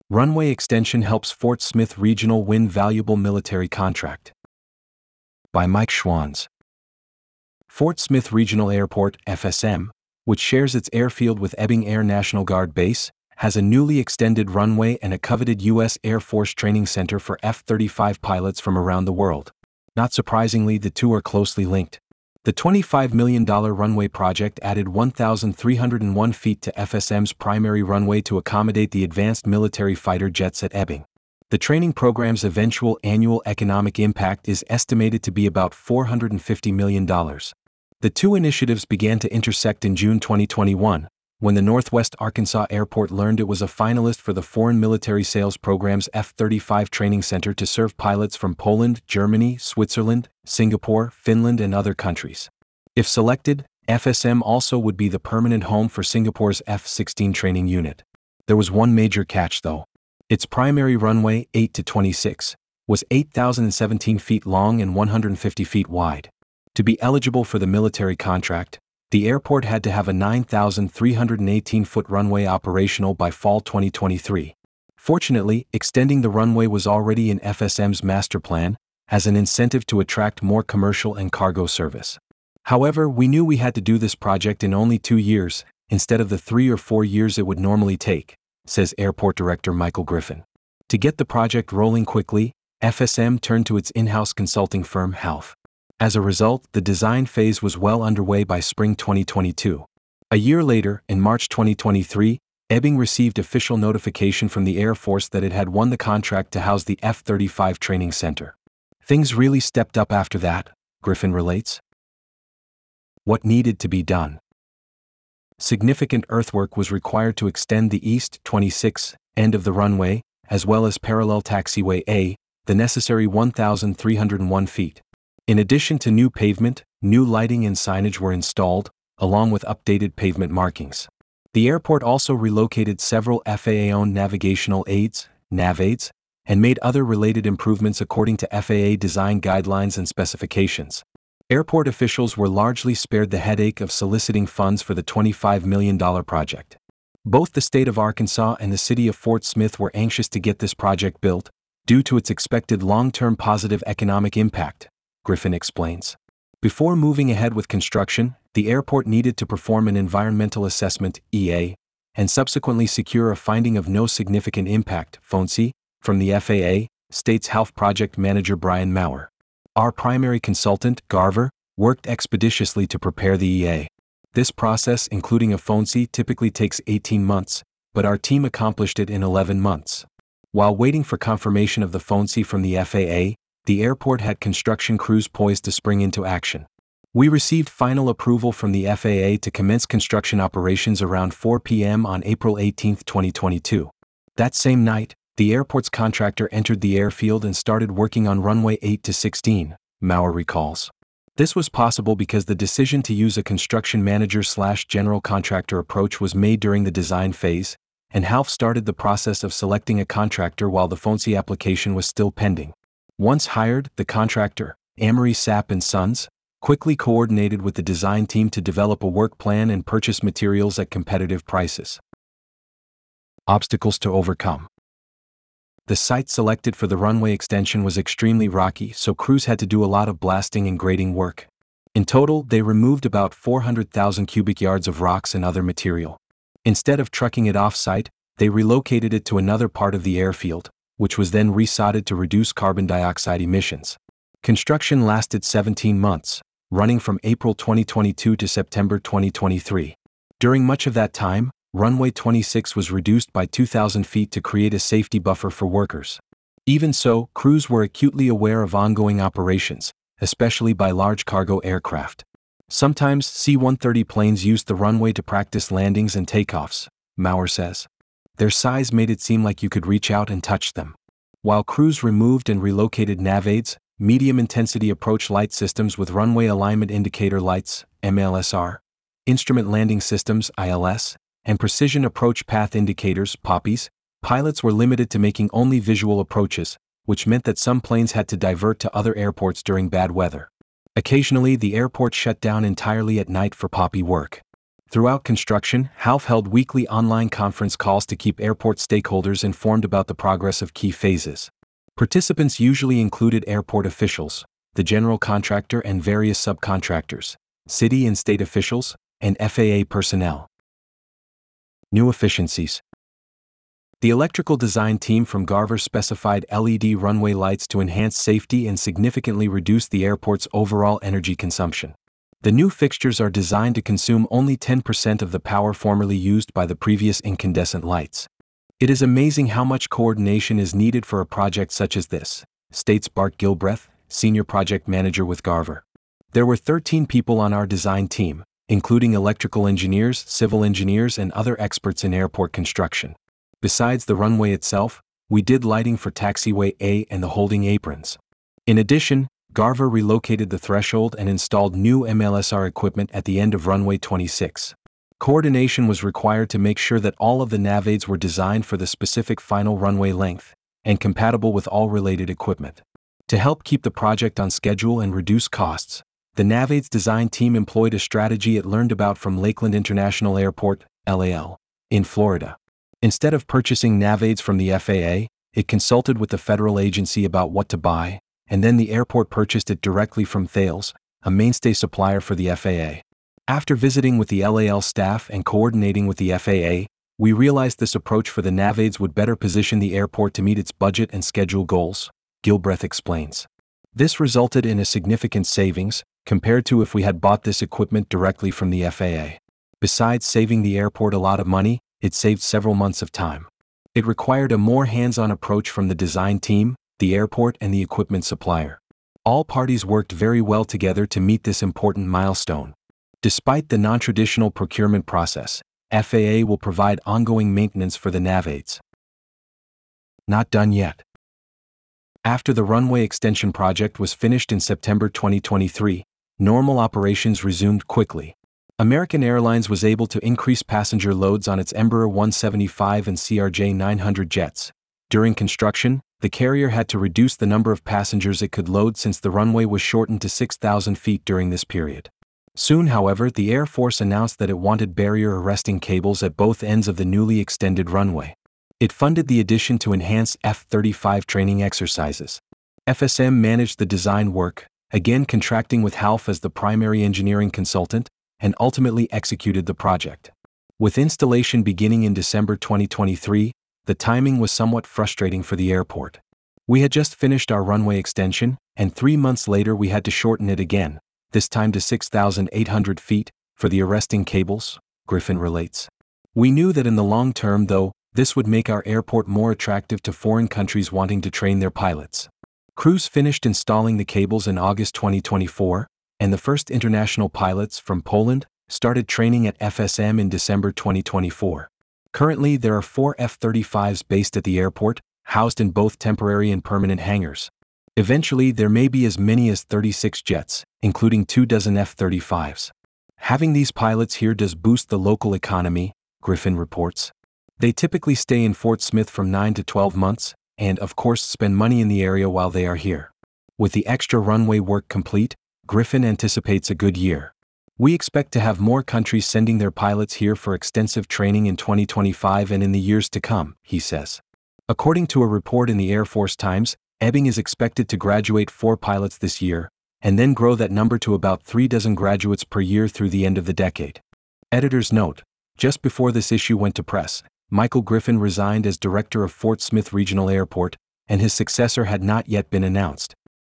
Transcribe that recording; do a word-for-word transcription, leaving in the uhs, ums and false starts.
Runway extension helps Fort Smith Regional win valuable military contract. By Mike Schwanz. Fort Smith Regional Airport, F S M, which shares its airfield with Ebbing Air National Guard Base, has a newly extended runway and a coveted U S Air Force training center for F thirty-five pilots from around the world. Not surprisingly, the two are closely linked. The twenty-five million dollars runway project added one thousand three hundred one feet to F S M's primary runway to accommodate the advanced military fighter jets at Ebbing. The training program's eventual annual economic impact is estimated to be about four hundred fifty million dollars. The two initiatives began to intersect in June twenty twenty-one, when the Northwest Arkansas Airport learned it was a finalist for the Foreign Military Sales Program's F thirty-five Training Center to serve pilots from Poland, Germany, Switzerland, Singapore, Finland, and other countries. If selected, F S M also would be the permanent home for Singapore's F sixteen training unit. There was one major catch though. Its primary runway, eight to twenty-six, was eight thousand seventeen feet long and one hundred fifty feet wide. To be eligible for the military contract, the airport had to have a nine thousand three hundred eighteen foot runway operational by fall twenty twenty-three. Fortunately, extending the runway was already in F S M's master plan, as an incentive to attract more commercial and cargo service. However, we knew we had to do this project in only two years, instead of the three or four years it would normally take, says Airport Director Michael Griffin. To get the project rolling quickly, F S M turned to its in-house consulting firm, Half. As a result, the design phase was well underway by spring twenty twenty-two. A year later, in March twenty twenty-three, Ebbing received official notification from the Air Force that it had won the contract to house the F thirty-five training center. Things really stepped up after that, Griffin relates. What needed to be done? Significant earthwork was required to extend the East twenty-six end of the runway, as well as parallel taxiway A, the necessary one thousand three hundred one feet. In addition to new pavement, new lighting and signage were installed, along with updated pavement markings. The airport also relocated several F A A-owned navigational aids, NavAids, and made other related improvements according to F A A design guidelines and specifications. Airport officials were largely spared the headache of soliciting funds for the twenty-five million dollars project. Both the state of Arkansas and the city of Fort Smith were anxious to get this project built, due to its expected long-term positive economic impact, Griffin explains. Before moving ahead with construction, the airport needed to perform an environmental assessment, E A, and subsequently secure a finding of no significant impact, F O N S I, from the F A A, states Health Project Manager Brian Maurer. Our primary consultant, Garver, worked expeditiously to prepare the E A. This process, including a F O N S I, typically takes eighteen months, but our team accomplished it in eleven months. While waiting for confirmation of the F O N S I from the F A A, the airport had construction crews poised to spring into action. We received final approval from the F A A to commence construction operations around four p m on April eighteenth, twenty twenty-two. That same night, the airport's contractor entered the airfield and started working on runway eight to sixteen, Maurer recalls. This was possible because the decision to use a construction manager slash general contractor approach was made during the design phase, and Half started the process of selecting a contractor while the F O N S I application was still pending. Once hired, the contractor, Amory Sapp and Sons, quickly coordinated with the design team to develop a work plan and purchase materials at competitive prices. Obstacles to overcome. The site selected for the runway extension was extremely rocky, so crews had to do a lot of blasting and grading work. In total, they removed about four hundred thousand cubic yards of rocks and other material. Instead of trucking it off-site, they relocated it to another part of the airfield, which was then resodded to reduce carbon dioxide emissions. Construction lasted seventeen months, running from April twenty twenty-two to September twenty twenty-three. During much of that time, runway twenty-six was reduced by two thousand feet to create a safety buffer for workers. Even so, crews were acutely aware of ongoing operations, especially by large cargo aircraft. Sometimes C one thirty planes used the runway to practice landings and takeoffs, Maurer says. Their size made it seem like you could reach out and touch them. While crews removed and relocated NavAids, medium-intensity approach light systems with runway alignment indicator lights, M L S R, instrument landing systems, I L S, and precision approach path indicators, P A P Is, pilots were limited to making only visual approaches, which meant that some planes had to divert to other airports during bad weather. Occasionally, the airport shut down entirely at night for P A P I work. Throughout construction, Half held weekly online conference calls to keep airport stakeholders informed about the progress of key phases. Participants usually included airport officials, the general contractor and various subcontractors, city and state officials, and F A A personnel. New efficiencies. The electrical design team from Garver specified L E D runway lights to enhance safety and significantly reduce the airport's overall energy consumption. The new fixtures are designed to consume only ten percent of the power formerly used by the previous incandescent lights. It is amazing how much coordination is needed for a project such as this, states Bart Gilbreth, senior project manager with Garver. There were thirteen people on our design team, including electrical engineers, civil engineers, and other experts in airport construction. Besides the runway itself, we did lighting for taxiway A and the holding aprons. In addition, Garver relocated the threshold and installed new M L S R equipment at the end of runway twenty-six. Coordination was required to make sure that all of the navaids were designed for the specific final runway length and compatible with all related equipment. To help keep the project on schedule and reduce costs, the navaids design team employed a strategy it learned about from Lakeland International Airport, L A L, in Florida. Instead of purchasing navaids from the F A A, it consulted with the federal agency about what to buy, and then the airport purchased it directly from Thales, a mainstay supplier for the F A A. After visiting with the L A L staff and coordinating with the F A A, we realized this approach for the navaids would better position the airport to meet its budget and schedule goals, Gilbreth explains. This resulted in a significant savings, compared to if we had bought this equipment directly from the F A A. Besides saving the airport a lot of money, it saved several months of time. It required a more hands-on approach from the design team, the airport, and the equipment supplier. All parties worked very well together to meet this important milestone. Despite the non-traditional procurement process, F A A will provide ongoing maintenance for the navaids. Not done yet. After the runway extension project was finished in September twenty twenty-three, normal operations resumed quickly. American Airlines was able to increase passenger loads on its Embraer one seventy-five and C R J nine hundred jets. During construction, the carrier had to reduce the number of passengers it could load since the runway was shortened to six thousand feet during this period. Soon, however, the Air Force announced that it wanted barrier arresting cables at both ends of the newly extended runway. It funded the addition to enhance F thirty-five training exercises. F S M managed the design work, again contracting with Half as the primary engineering consultant, and ultimately executed the project. With installation beginning in December twenty twenty-three, the timing was somewhat frustrating for the airport. We had just finished our runway extension, and three months later we had to shorten it again, this time to six thousand eight hundred feet, for the arresting cables, Griffin relates. We knew that in the long term, though, this would make our airport more attractive to foreign countries wanting to train their pilots. Crews finished installing the cables in August twenty twenty-four, and the first international pilots from Poland started training at F S M in December twenty twenty-four. Currently, there are four F thirty-fives based at the airport, housed in both temporary and permanent hangars. Eventually, there may be as many as thirty-six jets, including two dozen F thirty-fives. Having these pilots here does boost the local economy, Griffin reports. They typically stay in Fort Smith from nine to twelve months, and of course spend money in the area while they are here. With the extra runway work complete, Griffin anticipates a good year. We expect to have more countries sending their pilots here for extensive training in twenty twenty-five and in the years to come, he says. According to a report in the Air Force Times, Ebbing is expected to graduate four pilots this year, and then grow that number to about three dozen graduates per year through the end of the decade. Editor's note: just before this issue went to press, Michael Griffin resigned as director of Fort Smith Regional Airport, and his successor had not yet been announced.